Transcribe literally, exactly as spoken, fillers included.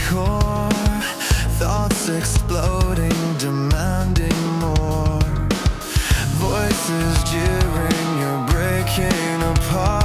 core, thoughts exploding, demanding more. Voices jeering, you're breaking apart.